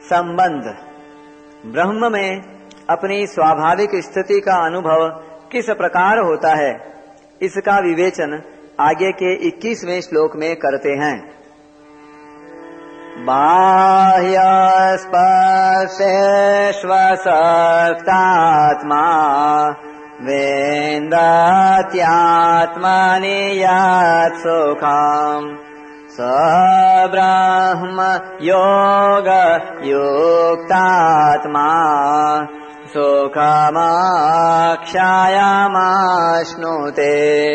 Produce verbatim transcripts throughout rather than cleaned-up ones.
संबंध। ब्रह्म में अपनी स्वाभाविक स्थिति का अनुभव किस प्रकार होता है, इसका विवेचन आगे के इक्कीसवें श्लोक में करते हैं। बाह्य स्पर्शेष्वसक्तात्मा वेदात्यात्मनि यत् सुखम् स ब्रह्म योग युक्तात्मा सुखमाक्षायामाश्नुते।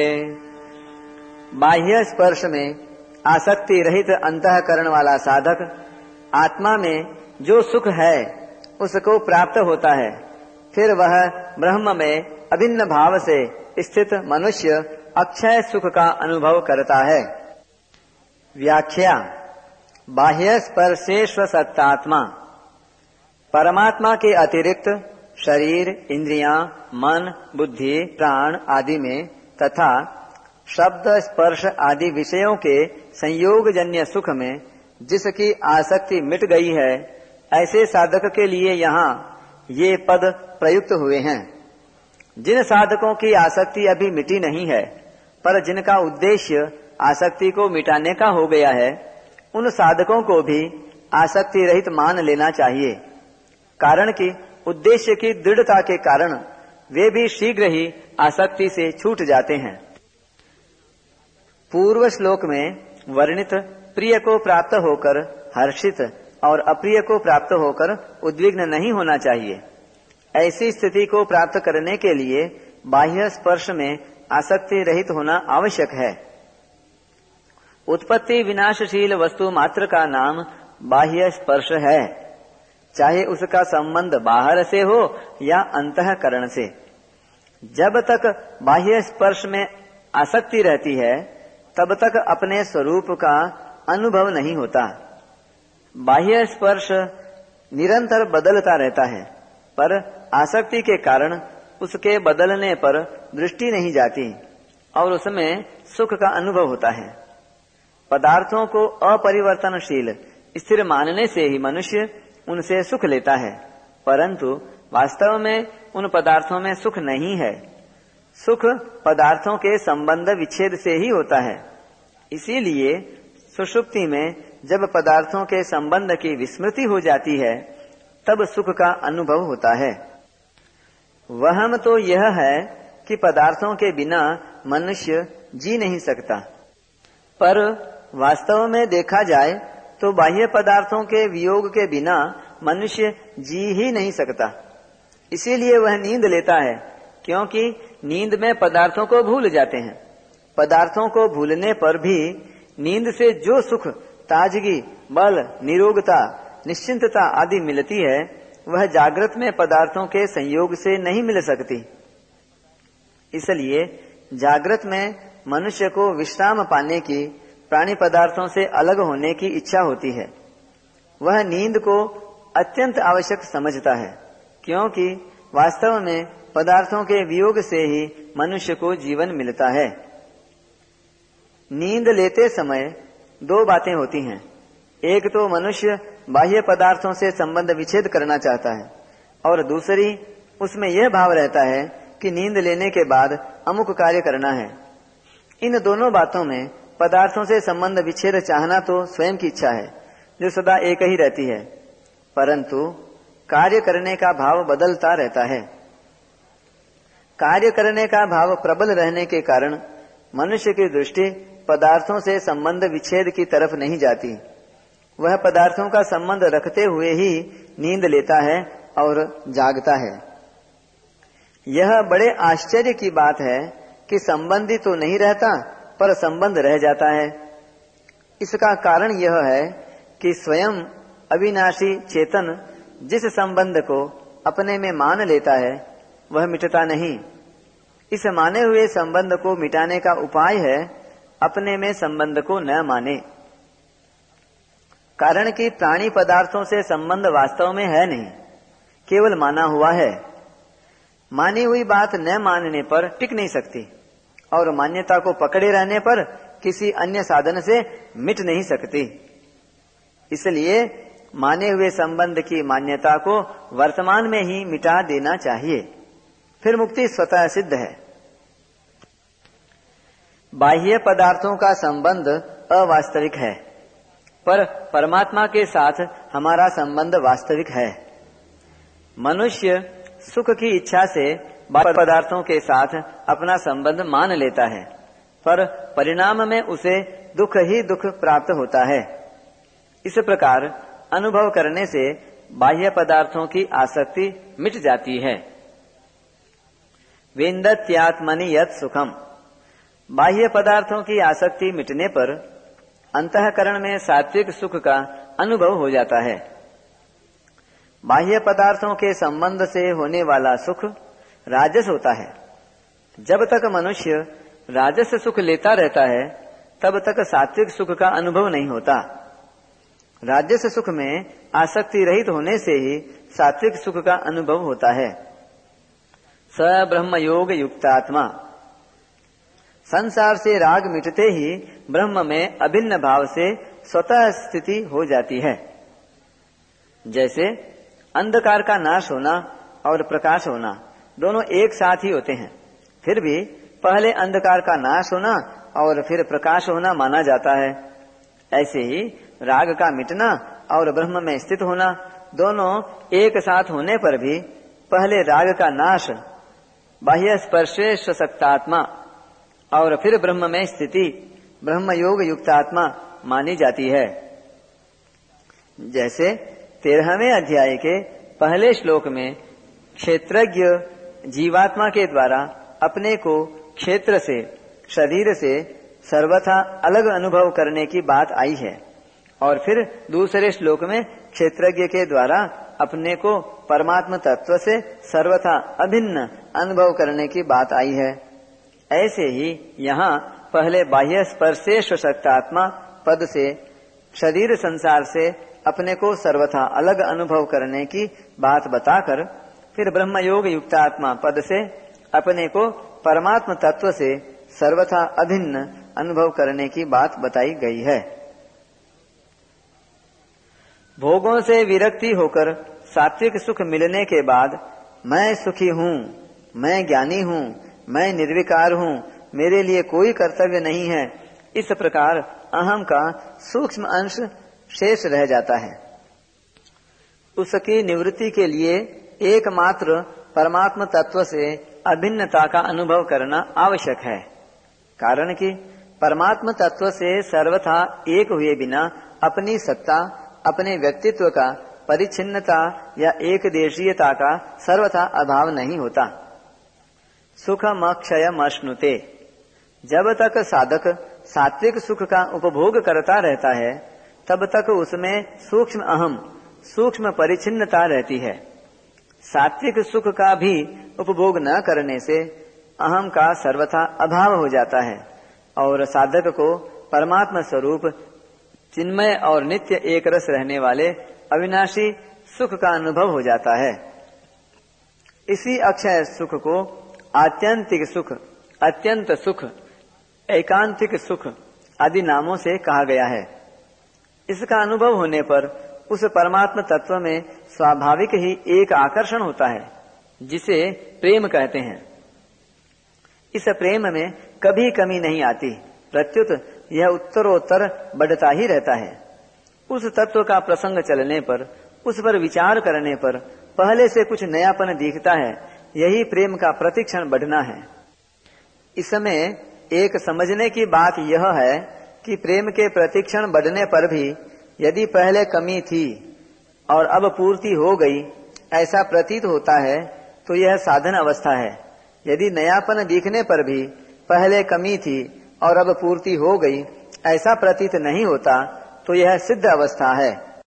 बाह्य स्पर्श में आसक्ति रहित अंतःकरण वाला साधक आत्मा में जो सुख है उसको प्राप्त होता है। फिर वह ब्रह्म में अभिन्न भाव से स्थित मनुष्य अक्षय सुख का अनुभव करता है। व्याख्या। बाह्य स्पर्शेष्व सत्तात्मा, परमात्मा के अतिरिक्त शरीर, इंद्रियां, मन, बुद्धि, प्राण आदि में तथा शब्द, स्पर्श आदि विषयों के संयोगजन्य सुख में जिसकी आसक्ति मिट गई है, ऐसे साधक के लिए यहाँ ये पद प्रयुक्त हुए हैं। जिन साधकों की आसक्ति अभी मिटी नहीं है पर जिनका उद्देश्य आसक्ति को मिटाने का हो गया है, उन साधकों को भी आसक्ति रहित मान लेना चाहिए, कारण कि उद्देश्य की दृढ़ता के कारण वे भी शीघ्र ही आसक्ति से छूट जाते हैं। पूर्व श्लोक में वर्णित प्रिय को प्राप्त होकर हर्षित और अप्रिय को प्राप्त होकर उद्विग्न नहीं होना चाहिए। ऐसी स्थिति को प्राप्त करने के लिए बाह्य स्पर्श में आसक्ति रहित होना आवश्यक है। उत्पत्ति विनाशशील वस्तु मात्र का नाम बाह्य स्पर्श है, चाहे उसका संबंध बाहर से हो या अंतःकरण से। जब तक बाह्य स्पर्श में आसक्ति रहती है तब तक अपने स्वरूप का अनुभव नहीं होता। बाह्य स्पर्श निरंतर बदलता रहता है, पर आसक्ति के कारण उसके बदलने पर दृष्टि नहीं जाती और उसमें सुख का अनुभव होता है। पदार्थों को अपरिवर्तनशील स्थिर मानने से ही मनुष्य उनसे सुख लेता है, परंतु वास्तव में उन पदार्थों में सुख नहीं है। सुख पदार्थों के संबंध विच्छेद से ही होता है। इसीलिए सुषुप्ति में जब पदार्थों के संबंध की विस्मृति हो जाती है तब सुख का अनुभव होता है। वहम तो यह है कि पदार्थों के बिना मनुष्य जी नहीं सकता, पर वास्तव में देखा जाए तो बाह्य पदार्थों के वियोग के बिना मनुष्य जी ही नहीं सकता। इसीलिए वह नींद लेता है, क्योंकि नींद में पदार्थों को भूल जाते हैं। पदार्थों को भूलने पर भी नींद से जो सुख, ताजगी, बल, निरोगता, निश्चिंतता आदि मिलती है, वह जागृत में पदार्थों के संयोग से नहीं मिल सकती। इसलिए जागृत में मनुष्य को विश्राम पाने की, प्राणी पदार्थों से अलग होने की इच्छा होती है। वह नींद को अत्यंत आवश्यक समझता है, क्योंकि वास्तव में पदार्थों के वियोग से ही मनुष्य को जीवन मिलता है। नींद लेते समय दो बातें होती हैं। एक तो मनुष्य बाह्य पदार्थों से संबंध विच्छेद करना चाहता है, और दूसरी उसमें यह भाव रहता है कि नींद लेने के बाद अमुक कार्य करना है। इन दोनों बातों में पदार्थों से संबंध विच्छेद चाहना तो स्वयं की इच्छा है, जो सदा एक ही रहती है, परंतु कार्य करने का भाव बदलता रहता है। कार्य करने का भाव प्रबल रहने के कारण मनुष्य की दृष्टि पदार्थों से संबंध विच्छेद की तरफ नहीं जाती। वह पदार्थों का संबंध रखते हुए ही नींद लेता है और जागता है। यह बड़े आश्चर्य की बात है कि संबंधी तो नहीं रहता पर संबंध रह जाता है। इसका कारण यह है कि स्वयं अविनाशी चेतन जिस संबंध को अपने में मान लेता है वह मिटता नहीं। इस माने हुए संबंध को मिटाने का उपाय है अपने में संबंध को न माने, कारण कि प्राणी पदार्थों से संबंध वास्तव में है नहीं, केवल माना हुआ है। मानी हुई बात न मानने पर टिक नहीं सकती और मान्यता को पकड़े रहने पर किसी अन्य साधन से मिट नहीं सकती। इसलिए माने हुए संबंध की मान्यता को वर्तमान में ही मिटा देना चाहिए, फिर मुक्ति स्वतः सिद्ध है। बाह्य पदार्थों का संबंध अवास्तविक है, पर परमात्मा के साथ हमारा संबंध वास्तविक है। मनुष्य सुख की इच्छा से बाह्य पदार्थों के साथ अपना संबंध मान लेता है, पर परिणाम में उसे दुख ही दुख प्राप्त होता है। इस प्रकार अनुभव करने से बाह्य पदार्थों की आसक्ति मिट जाती है। विन्दत्यात्मनि यत् सुखम, बाह्य पदार्थों की आसक्ति मिटने पर अंतःकरण में सात्विक सुख का अनुभव हो जाता है। बाह्य पदार्थों के संबंध से होने वाला सुख राजस होता है। जब तक मनुष्य राजस सुख लेता रहता है तब तक सात्विक सुख का अनुभव नहीं होता। राजस सुख में आसक्ति रहित होने से ही सात्विक सुख का अनुभव होता है। स ब्रह्म योग युक्तात्मा, संसार से राग मिटते ही ब्रह्म में अभिन्न भाव से स्वतः स्थिति हो जाती है। जैसे अंधकार का नाश होना और प्रकाश होना दोनों एक साथ ही होते हैं, फिर भी पहले अंधकार का नाश होना और फिर प्रकाश होना माना जाता है। ऐसे ही राग का मिटना और ब्रह्म में स्थित होना दोनों एक साथ होने पर भी पहले राग का नाश, बाह्य स्पर्शे सशक्तात्मा और फिर ब्रह्म में स्थिति ब्रह्म योग युक्तात्मा मानी जाती है। जैसे तेरहवें अध्याय के पहले श्लोक में क्षेत्रज्ञ जीवात्मा के द्वारा अपने को क्षेत्र से, शरीर से सर्वथा अलग अनुभव करने की बात आई है, और फिर दूसरे श्लोक में क्षेत्रज्ञ के द्वारा अपने को परमात्म तत्व से सर्वथा अभिन्न अनुभव करने की बात आई है। ऐसे ही यहाँ पहले बाह्य स्पर्शे सशक्तात्मा पद से शरीर संसार से अपने को सर्वथा अलग अनुभव करने की बात बताकर फिर ब्रह्म योग युक्तात्मा पद से अपने को परमात्म तत्व से सर्वथा अभिन्न अनुभव करने की बात बताई गई है। भोगों से विरक्ति होकर सात्विक सुख मिलने के बाद मैं सुखी हूँ, मैं ज्ञानी हूँ, मैं निर्विकार हूँ, मेरे लिए कोई कर्तव्य नहीं है, इस प्रकार अहम का सूक्ष्म अंश शेष रह जाता है। उसकी निवृत्ति के लिए एकमात्र परमात्म तत्व से अभिन्नता का अनुभव करना आवश्यक है, कारण कि परमात्म तत्व से सर्वथा एक हुए बिना अपनी सत्ता, अपने व्यक्तित्व का परिच्छिन्नता या एक देशीयता का सर्वथा अभाव नहीं होता। सुखमक्षयमश्नुते, जब तक साधक सात्विक सुख का उपभोग करता रहता है तब तक उसमें सूक्ष्म अहम, सूक्ष्म परिच्छिन्नता रहती है। सात्विक सुख का भी उपभोग न करने से अहम का सर्वथा अभाव हो जाता है और साधक को परमात्मा स्वरूप चिन्मय और नित्य एक रस रहने वाले अविनाशी सुख का अनुभव हो जाता है। इसी अक्षय सुख को आत्यंतिक सुख, अत्यंत सुख, एकांतिक सुख आदि नामों से कहा गया है। इसका अनुभव होने पर उस परमात्म तत्व में स्वाभाविक ही एक आकर्षण होता है, जिसे प्रेम कहते हैं। इस प्रेम में कभी कमी नहीं आती, प्रत्युत यह उत्तरोत्तर बढ़ता ही रहता है। उस तत्व का प्रसंग चलने पर, उस पर विचार करने पर पहले से कुछ नयापन दिखता है, यही प्रेम का प्रतिक्षण बढ़ना है। इसमें एक समझने की बात यह है कि प्रेम के प्रतिक्षण बढ़ने पर भी यदि पहले कमी थी और अब पूर्ति हो गई ऐसा प्रतीत होता है तो यह साधन अवस्था है। यदि नयापन दिखने पर भी पहले कमी थी और अब पूर्ति हो गई ऐसा प्रतीत नहीं होता तो यह सिद्ध अवस्था है।